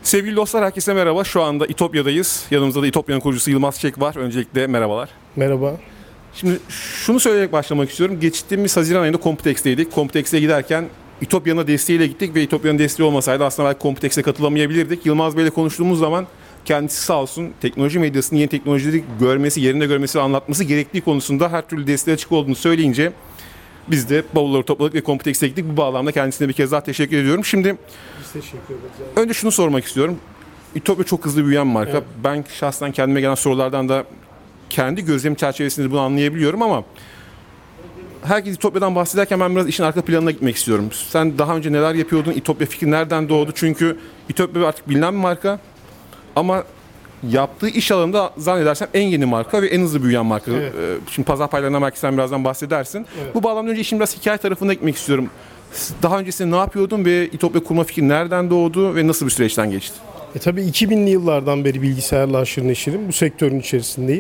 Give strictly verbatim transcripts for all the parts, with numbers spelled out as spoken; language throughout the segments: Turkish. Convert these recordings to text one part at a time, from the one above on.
Sevgili dostlar, herkese merhaba. Şu anda İtopya'dayız. Yanımızda da İtopya'nın kurucusu Yılmaz Çek var. Öncelikle merhabalar. Merhaba. Şimdi şunu söyleyerek başlamak istiyorum. Geçtiğimiz Haziran ayında Computex'teydik. Computex'e giderken İtopya'nın desteğiyle gittik ve İtopya'nın desteği olmasaydı aslında belki Computex'e katılamayabilirdik. Yılmaz Bey'le konuştuğumuz zaman kendisi sağ olsun teknoloji medyasının yeni teknolojileri görmesi, yerinde görmesi ve anlatması gerektiği konusunda her türlü desteğe açık olduğunu söyleyince biz de bavulları topladık ve Computex'e gittik. Bu bağlamda kendisine bir kez daha teşekkür ediyorum. Şimdi Biz teşekkür ederiz. önce şunu sormak istiyorum. İtopya çok hızlı büyüyen bir marka. Evet. Ben şahsen kendime gelen sorulardan da kendi gözlemim çerçevesinde bunu anlayabiliyorum ama herkes İtopya'dan bahsederken ben biraz işin arka planına gitmek istiyorum. Sen daha önce neler yapıyordun? İtopya fikri nereden doğdu? Çünkü İtopya artık bilinen bir marka ama yaptığı iş alanında zannedersem en yeni marka ve en hızlı büyüyen marka. Evet. Şimdi pazar paylarından belki sen birazdan bahsedersin. Evet. Bu bağlamda önce işin biraz hikaye tarafına gitmek istiyorum. Daha öncesinde ne yapıyordun ve İtopya kurma fikri nereden doğdu ve nasıl bir süreçten geçti? E, tabii iki binli yıllardan beri bilgisayarla aşırı neşirim. Bu sektörün içerisindeyim.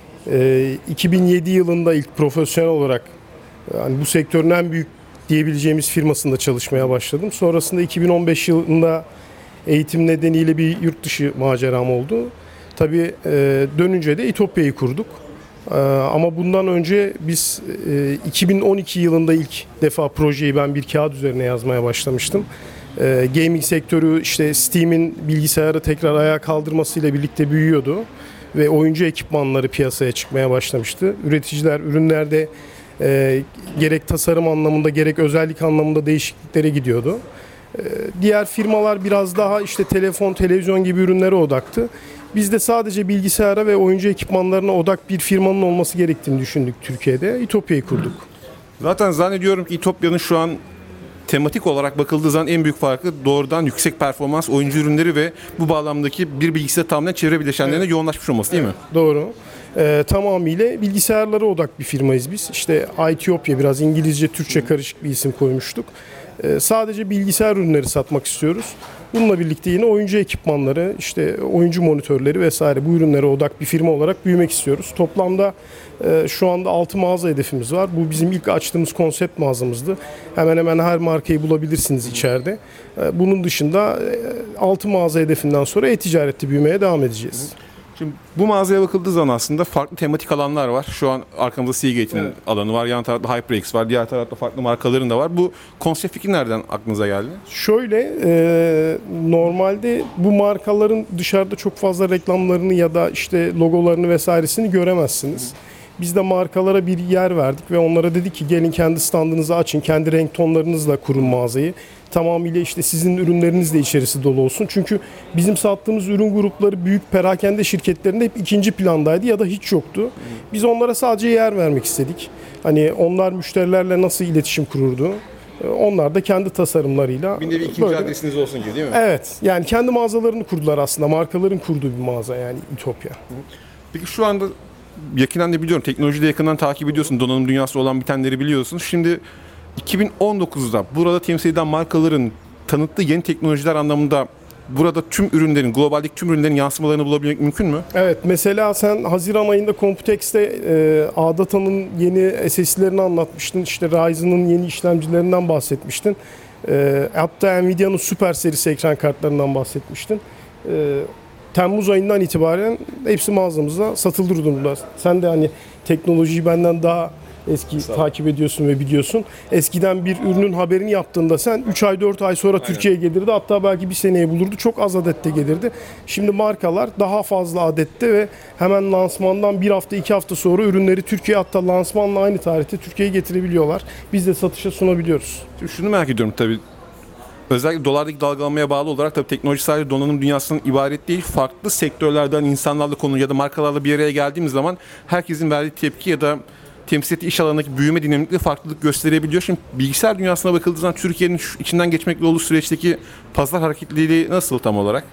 E, iki bin yedi yılında ilk profesyonel olarak yani bu sektörün en büyük diyebileceğimiz firmasında çalışmaya başladım. Sonrasında iki bin on beş yılında eğitim nedeniyle bir yurt dışı maceram oldu. Tabii e, dönünce de İtopya'yı kurduk. E, ama bundan önce biz e, iki bin on iki yılında ilk defa projeyi ben bir kağıt üzerine yazmaya başlamıştım. E, gaming sektörü işte Steam'in bilgisayarı tekrar ayağa kaldırmasıyla birlikte büyüyordu ve oyuncu ekipmanları piyasaya çıkmaya başlamıştı. Üreticiler ürünlerde e, gerek tasarım anlamında gerek özellik anlamında değişikliklere gidiyordu. E, diğer firmalar biraz daha işte telefon, televizyon gibi ürünlere odaktı. Biz de sadece bilgisayara ve oyuncu ekipmanlarına odak bir firmanın olması gerektiğini düşündük Türkiye'de. İtopya'yı kurduk. Zaten zannediyorum ki İtopya'nın şu an tematik olarak bakıldığı zaman en büyük farkı doğrudan yüksek performans oyuncu ürünleri ve bu bağlamdaki bir bilgisayar tamamen çevre bileşenlerine evet. yoğunlaşmış olması değil evet. mi? Doğru. Ee, tamamıyla bilgisayarlara odak bir firmayız biz. İşte Itopya biraz İngilizce, Türkçe karışık bir isim koymuştuk. Ee, sadece bilgisayar ürünleri satmak istiyoruz. Bununla birlikte yine oyuncu ekipmanları, işte oyuncu monitörleri vesaire bu ürünlere odak bir firma olarak büyümek istiyoruz. Toplamda e, şu anda altı mağaza hedefimiz var. Bu bizim ilk açtığımız konsept mağazamızdı. Hemen hemen her markayı bulabilirsiniz içeride. E, bunun dışında e, altı mağaza hedefinden sonra e-ticarette büyümeye devam edeceğiz. Şimdi bu mağazaya bakıldığı zaman aslında farklı tematik alanlar var. Şu an arkamızda Seagate'in evet. alanı var. Yan tarafta HyperX var. Diğer tarafta farklı markaların da var. Bu konsept fikri nereden aklınıza geldi? Şöyle e, normalde bu markaların dışarıda çok fazla reklamlarını ya da işte logolarını vesairesini göremezsiniz. Biz de markalara bir yer verdik ve onlara dedik ki gelin kendi standınızı açın, kendi renk tonlarınızla kurun mağazayı. Tamamıyla işte sizin ürünleriniz de içerisi dolu olsun. Çünkü bizim sattığımız ürün grupları büyük perakende şirketlerinde hep ikinci plandaydı ya da hiç yoktu. Biz onlara sadece yer vermek istedik. Hani onlar müşterilerle nasıl iletişim kururdu? Onlar da kendi tasarımlarıyla. Bir nevi ikinci böyle adresiniz olsun gibi değil mi? Evet. Yani kendi mağazalarını kurdular aslında. Markaların kurduğu bir mağaza yani İtopya. Peki şu anda yakından da biliyorum. Teknolojide yakından takip ediyorsun. Donanım dünyası olan bitenleri biliyorsun. Şimdi iki bin on dokuzda burada temsil edilen markaların tanıttığı yeni teknolojiler anlamında burada tüm ürünlerin, globaldeki tüm ürünlerin yansımalarını bulabilmek mümkün mü? Evet, mesela sen Haziran ayında Computex'te e, A-Data'nın yeni S S D'lerini anlatmıştın. İşte Ryzen'ın yeni işlemcilerinden bahsetmiştin. E, hatta Nvidia'nın süper serisi ekran kartlarından bahsetmiştin. E, Temmuz ayından itibaren hepsi mağazamızda satılır durumda. Sen de hani teknolojiyi benden daha eski takip ediyorsun ve biliyorsun. Eskiden bir ürünün haberini yaptığında sen üç ay dört ay sonra Türkiye'ye gelirdi. Hatta belki bir seneye bulurdu. Çok az adette gelirdi. Şimdi markalar daha fazla adette ve hemen lansmandan bir hafta iki hafta sonra ürünleri Türkiye'ye hatta lansmanla aynı tarihte Türkiye'ye getirebiliyorlar. Biz de satışa sunabiliyoruz. Şimdi şunu merak ediyorum tabii. Özellikle dolardaki dalgalanmaya bağlı olarak tabii teknoloji sadece donanım dünyasından ibaret değil. Farklı sektörlerden insanlarla konu ya da markalarla bir araya geldiğimiz zaman herkesin verdiği tepki ya da temsil ettiği iş alanındaki büyüme dinamikleri farklılık gösterebiliyor. Şimdi bilgisayar dünyasına bakıldığı zaman Türkiye'nin içinden geçmekle olduğu süreçteki pazar hareketliliği nasıl tam olarak?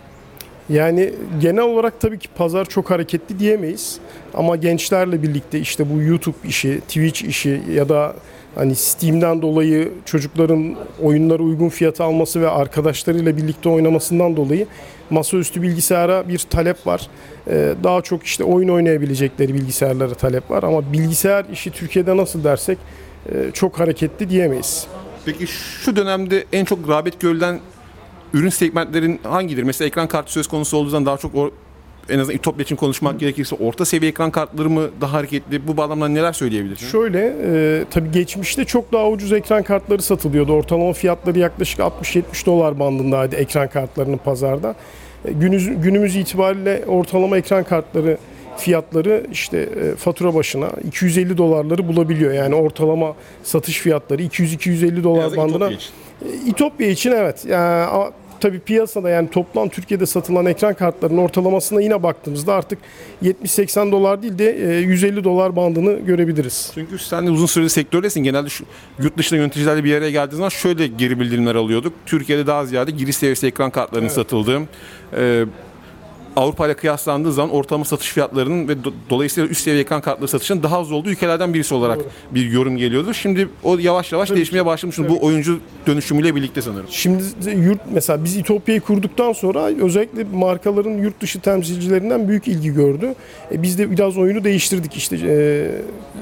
Yani genel olarak tabii ki pazar çok hareketli diyemeyiz. Ama gençlerle birlikte işte bu YouTube işi, Twitch işi ya da hani Steam'den dolayı çocukların oyunları uygun fiyata alması ve arkadaşlarıyla birlikte oynamasından dolayı masaüstü bilgisayara bir talep var. Ee, daha çok işte oyun oynayabilecekleri bilgisayarlara talep var. Ama bilgisayar işi Türkiye'de nasıl dersek e, çok hareketli diyemeyiz. Peki şu dönemde en çok rağbet görülen ürün segmentlerin hangileri? Mesela ekran kartı söz konusu olduğu zaman daha çok o, en azından İtopya için konuşmak gerekirse orta seviye ekran kartları mı daha hareketli? Bu bağlamda neler söyleyebilirsin? Şöyle, e, tabii geçmişte çok daha ucuz ekran kartları satılıyordu. Ortalama fiyatları yaklaşık altmış yetmiş dolar bandındaydı ekran kartlarının pazarda. E, günümüz, günümüz itibariyle ortalama ekran kartları fiyatları işte e, fatura başına iki yüz elli dolarları bulabiliyor. Yani ortalama satış fiyatları iki yüz iki yüz elli dolar bandına. İtopya için. E, İtopya için evet. Yani, ama tabii piyasada yani toplam Türkiye'de satılan ekran kartlarının ortalamasına yine baktığımızda artık yetmiş seksen dolar değil de yüz elli dolar bandını görebiliriz. Çünkü sen de uzun süredir sektördesin. Genelde şu, yurt dışında yöneticilerle bir araya geldiğiniz zaman şöyle geri bildirimler alıyorduk. Türkiye'de daha ziyade giriş seviyesi ekran kartlarının evet. satıldığı, e, Avrupa ile kıyaslandığı zaman ortalama satış fiyatlarının ve do- dolayısıyla üst seviye ekran kartları satışının daha az olduğu ülkelerden birisi olarak Doğru. bir yorum geliyordu. Şimdi o yavaş yavaş Tabii değişmeye başlamış. Bu oyuncu dönüşümüyle birlikte sanırım. Şimdi yurt mesela biz İtopya'yı kurduktan sonra özellikle markaların yurt dışı temsilcilerinden büyük ilgi gördü. E, biz de biraz oyunu değiştirdik işte. E,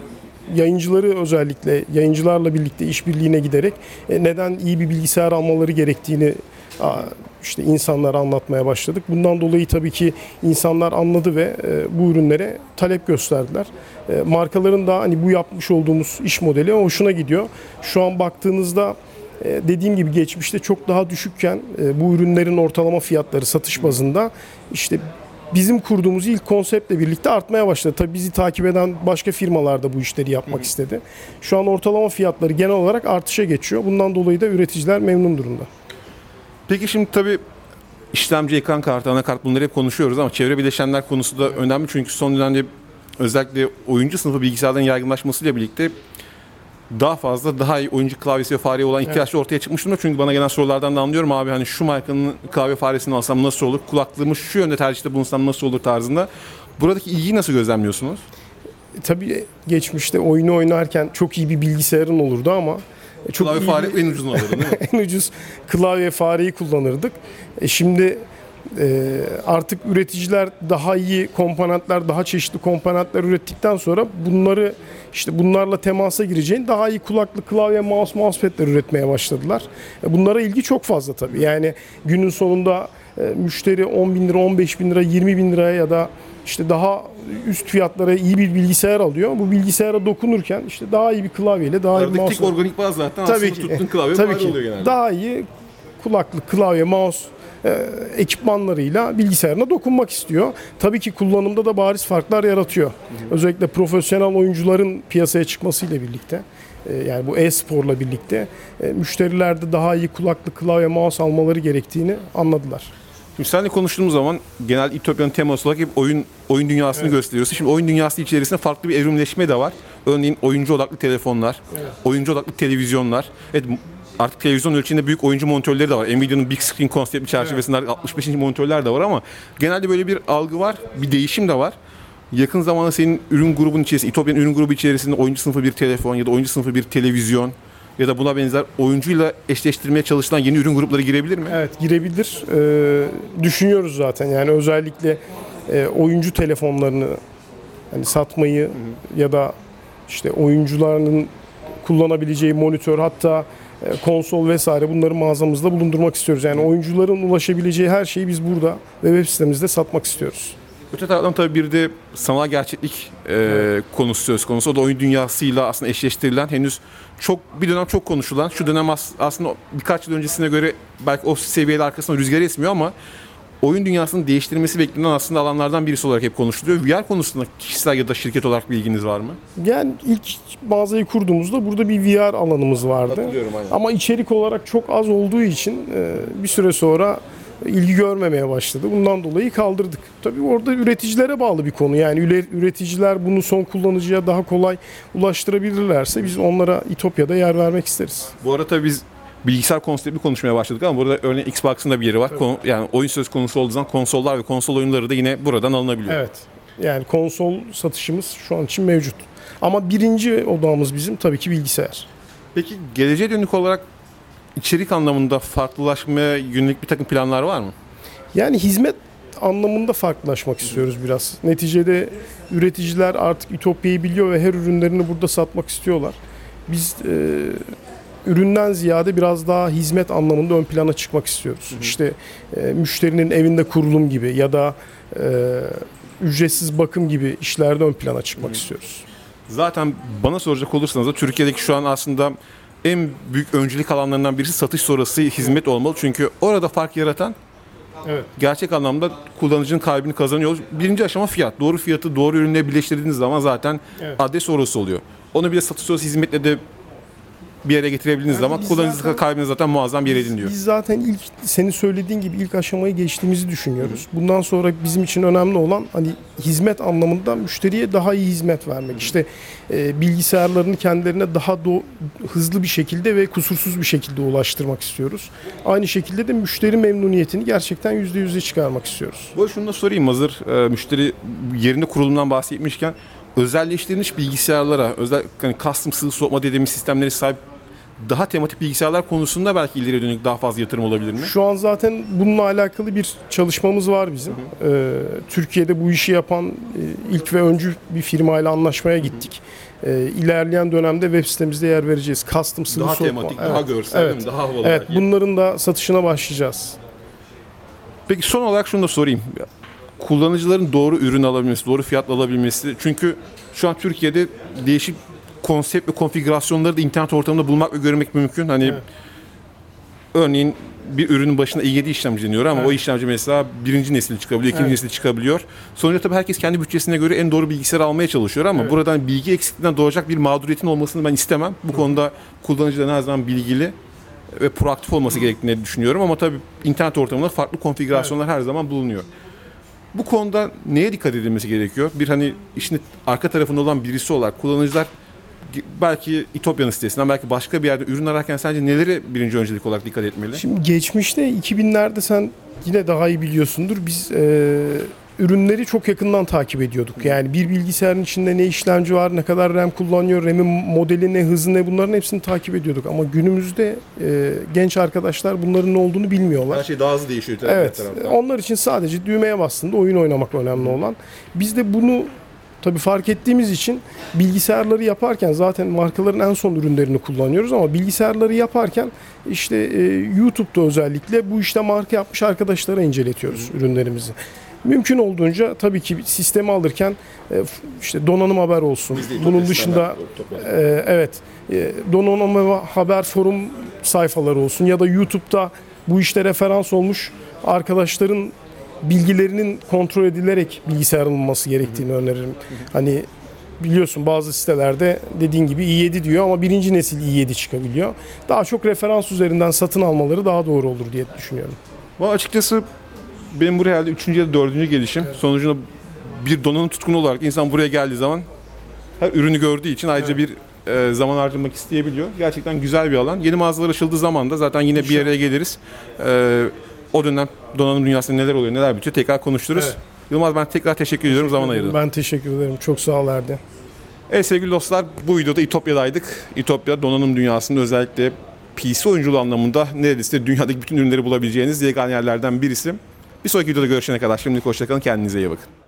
yayıncıları özellikle yayıncılarla birlikte işbirliğine giderek e, neden iyi bir bilgisayar almaları gerektiğini işte insanlara anlatmaya başladık. Bundan dolayı tabii ki insanlar anladı ve e, bu ürünlere talep gösterdiler. E, markaların da hani bu yapmış olduğumuz iş modeli hoşuna gidiyor. Şu an baktığınızda e, dediğim gibi geçmişte çok daha düşükken e, bu ürünlerin ortalama fiyatları satış bazında işte bizim kurduğumuz ilk konseptle birlikte artmaya başladı. Tabii bizi takip eden başka firmalar da bu işleri yapmak istedi. Şu an ortalama fiyatları genel olarak artışa geçiyor. Bundan dolayı da üreticiler memnun durumda. Peki şimdi tabii işlemci, ekran kartı, anakart bunları hep konuşuyoruz ama çevre bileşenler konusu da önemli. Çünkü son dönemde özellikle oyuncu sınıfı bilgisayarların yaygınlaşmasıyla birlikte daha fazla daha iyi oyuncu klavyesi ve fareye olan ihtiyaç evet. ortaya çıkmış durumda. Çünkü bana gelen sorulardan da anlıyorum abi hani şu markanın klavye faresini alsam nasıl olur? Kulaklığımı şu yönde tercihte bulunsam nasıl olur tarzında. Buradaki ilgiyi nasıl gözlemliyorsunuz? E, tabii geçmişte oyunu oynarken çok iyi bir bilgisayarın olurdu ama çok klavye fare en ucuzunu alırdın değil mi? En ucuz klavye fareyi kullanırdık. E şimdi e, artık üreticiler daha iyi komponentler, daha çeşitli komponentler ürettikten sonra bunları işte bunlarla temasa gireceğin daha iyi kulaklık, klavye, mouse, mousepad'ler üretmeye başladılar. E bunlara ilgi çok fazla tabii. Yani günün sonunda e, müşteri on bin lira, on beş bin lira, yirmi bin liraya ya da işte daha üst fiyatlara iyi bir bilgisayar alıyor. Bu bilgisayara dokunurken işte daha iyi bir klavyeyle, daha iyi bir mouse. Tek organik bazı zaten tabii aslında ki, tuttun klavye tabii ki. oluyor genelde. Daha iyi kulaklık, klavye, mouse e, ekipmanlarıyla bilgisayarına dokunmak istiyor. Tabii ki kullanımda da bariz farklar yaratıyor. Hı hı. Özellikle profesyonel oyuncuların piyasaya çıkmasıyla birlikte e, yani bu e-sporla birlikte e, müşteriler de daha iyi kulaklık, klavye, mouse almaları gerektiğini anladılar. Şimdi seninle konuştuğumuz zaman genel İtopya'nın teması olarak hep oyun oyun dünyasını evet. gösteriyorsun. Şimdi oyun dünyası içerisinde farklı bir evrimleşme de var. Örneğin oyuncu odaklı telefonlar, evet. oyuncu odaklı televizyonlar. Evet, artık televizyon ölçeğinde büyük oyuncu monitörleri de var. Nvidia'nın Big Screen konsepti çerçevesinde evet. altmış beşinci monitörler de var ama genelde böyle bir algı var, bir değişim de var. Yakın zamanda senin ürün grubun içerisinde, İtopya'nın ürün grubu içerisinde oyuncu sınıfı bir telefon ya da oyuncu sınıfı bir televizyon ya da buna benzer oyuncuyla eşleştirmeye çalışılan yeni ürün grupları girebilir mi? Evet, girebilir. Ee, düşünüyoruz zaten. Yani özellikle e, oyuncu telefonlarını hani satmayı hı hı. ya da işte oyuncuların kullanabileceği monitör, hatta e, konsol vesaire bunları mağazamızda bulundurmak istiyoruz. Yani hı. oyuncuların ulaşabileceği her şeyi biz burada ve web sitemizde satmak istiyoruz. Öte taraftan tabii bir de sanal gerçeklik e, evet. konusu söz konusu. O da oyun dünyasıyla aslında eşleştirilen, henüz çok bir dönem çok konuşulan, şu dönem as, aslında birkaç yıl öncesine göre belki o seviyeler arkasında rüzgar esmiyor ama oyun dünyasının değiştirilmesi beklenen aslında alanlardan birisi olarak hep konuşuluyor. V R konusunda kişisel ya da şirket olarak bir ilginiz var mı? Yani ilk mağazayı kurduğumuzda burada bir V R alanımız vardı. Ama içerik olarak çok az olduğu için bir süre sonra ilgi görmemeye başladı. Bundan dolayı kaldırdık. Tabii orada üreticilere bağlı bir konu. Yani üreticiler bunu son kullanıcıya daha kolay ulaştırabilirlerse biz onlara İtopya'da yer vermek isteriz. Bu arada tabii biz bilgisayar konseptli konuşmaya başladık ama burada örneğin Xbox'ın da bir yeri var. Kon- yani oyun söz konusu olduğu zaman konsollar ve konsol oyunları da yine buradan alınabiliyor. Evet. Yani konsol satışımız şu an için mevcut. Ama birinci odağımız bizim tabii ki bilgisayar. Peki geleceğe dönük olarak İçerik anlamında farklılaşmaya yönelik bir takım planlar var mı? Yani hizmet anlamında farklılaşmak istiyoruz biraz. Neticede üreticiler artık İtopya'yı biliyor ve her ürünlerini burada satmak istiyorlar. Biz e, üründen ziyade biraz daha hizmet anlamında ön plana çıkmak istiyoruz. Hı hı. İşte e, müşterinin evinde kurulum gibi ya da e, ücretsiz bakım gibi işlerde ön plana çıkmak hı. istiyoruz. Zaten bana soracak olursanız da Türkiye'deki şu an aslında en büyük öncülük alanlarından birisi satış sonrası hizmet olmalı. Çünkü orada fark yaratan evet. gerçek anlamda kullanıcının kalbini kazanıyor. Birinci aşama fiyat. Doğru fiyatı doğru ürünle birleştirdiğiniz zaman zaten evet. adres orası oluyor. Onu bir de satış sonrası hizmetle de bir yere getirebildiğiniz yani zaman kullanıcı kalbine zaten muazzam bir yer ediniyor. Biz zaten ilk senin söylediğin gibi ilk aşamayı geçtiğimizi düşünüyoruz. Hı. Bundan sonra bizim için önemli olan hani hizmet anlamında müşteriye daha iyi hizmet vermek. Hı. İşte e, bilgisayarlarını kendilerine daha do- hızlı bir şekilde ve kusursuz bir şekilde ulaştırmak istiyoruz. Aynı şekilde de müşteri memnuniyetini gerçekten yüzde yüze çıkarmak istiyoruz. Bu şunu da sorayım hazır e, müşteri yerinde kurulumdan bahsetmişken özelleştirilmiş bilgisayarlara, özel hani custom sıvı soğutma dediğimiz sistemleri sahip daha tematik bilgisayarlar konusunda belki ileriye dönük daha fazla yatırım olabilir mi? Şu an zaten bununla alakalı bir çalışmamız var bizim. Hı hı. Ee, Türkiye'de bu işi yapan e, ilk ve öncü bir firmayla anlaşmaya gittik. Ee, ilerleyen dönemde web sitemizde yer vereceğiz. Custom sıvı daha soğutma. Tematik, evet. daha görsel, evet. değil mi? Daha havalı. Evet, belki. bunların da satışına başlayacağız. Peki son olarak şunu da sorayım. Kullanıcıların doğru ürün alabilmesi, doğru fiyatla alabilmesi. Çünkü şu an Türkiye'de değişik konsept ve konfigürasyonları da internet ortamında bulmak ve görmek mümkün. Hani evet. örneğin bir ürünün başına i yedi işlemci deniyor ama evet. o işlemci mesela birinci nesil çıkabiliyor, ikinci evet. nesil çıkabiliyor. Sonuçta tabii herkes kendi bütçesine göre en doğru bilgisayarı almaya çalışıyor ama evet. buradan bilgi eksikliğinden doğacak bir mağduriyetin olmasını ben istemem. Bu Hı. konuda kullanıcıların her zaman bilgili ve proaktif olması gerektiğini düşünüyorum ama tabii internet ortamında farklı konfigürasyonlar evet. her zaman bulunuyor. Bu konuda neye dikkat edilmesi gerekiyor? Bir hani işin arka tarafında olan birisi olarak kullanıcılar belki İtopya'nın sitesinden belki başka bir yerde ürün ararken sence nelere birinci öncelik olarak dikkat etmeli? Şimdi geçmişte iki binlerde sen yine daha iyi biliyorsundur. Biz e, ürünleri çok yakından takip ediyorduk. Yani bir bilgisayarın içinde ne işlemci var, ne kadar RAM kullanıyor, RAM'in modeli ne, hızı ne bunların hepsini takip ediyorduk. Ama günümüzde e, genç arkadaşlar bunların ne olduğunu bilmiyorlar. Her şey daha hızlı değişiyor. Evet. Onlar için sadece düğmeye bastığında oyun oynamak önemli olan. Biz de bunu tabii fark ettiğimiz için bilgisayarları yaparken zaten markaların en son ürünlerini kullanıyoruz ama bilgisayarları yaparken işte e, YouTube'da özellikle bu işte marka yapmış arkadaşlara inceletiyoruz Hı. ürünlerimizi. Mümkün olduğunca tabii ki sistemi alırken e, işte donanım haber olsun. Bunun dışında e, evet e, donanım haber forum sayfaları olsun ya da YouTube'da bu işte referans olmuş arkadaşların bilgilerinin kontrol edilerek bilgisayar alınması gerektiğini öneririm. Hani biliyorsun bazı sitelerde dediğin gibi i yedi diyor ama birinci nesil i yedi çıkabiliyor. Daha çok referans üzerinden satın almaları daha doğru olur diye düşünüyorum. Bu açıkçası benim buraya herhalde üçüncü ya da dördüncü gelişim. Evet. Sonucunda bir donanım tutkunu olarak insan buraya geldiği zaman her ürünü gördüğü için ayrıca evet. bir e, zaman harcamak isteyebiliyor. Gerçekten güzel bir alan. Yeni mağazalar açıldığı zaman da zaten yine bir araya geliriz. E, O dönem donanım dünyasında neler oluyor, neler bitiyor tekrar konuştururuz. Evet. Yılmaz ben tekrar teşekkür ediyorum zaman ayırdın. Ben teşekkür ederim. Çok sağ ol Erdi. Evet sevgili dostlar bu videoda İtopya'daydık. İtopya donanım dünyasında özellikle P C oyunculuğu anlamında neredeyse dünyadaki bütün ürünleri bulabileceğiniz yegane yerlerden birisi. Bir sonraki videoda görüşene kadar şimdilik hoşça kalın, kendinize iyi bakın.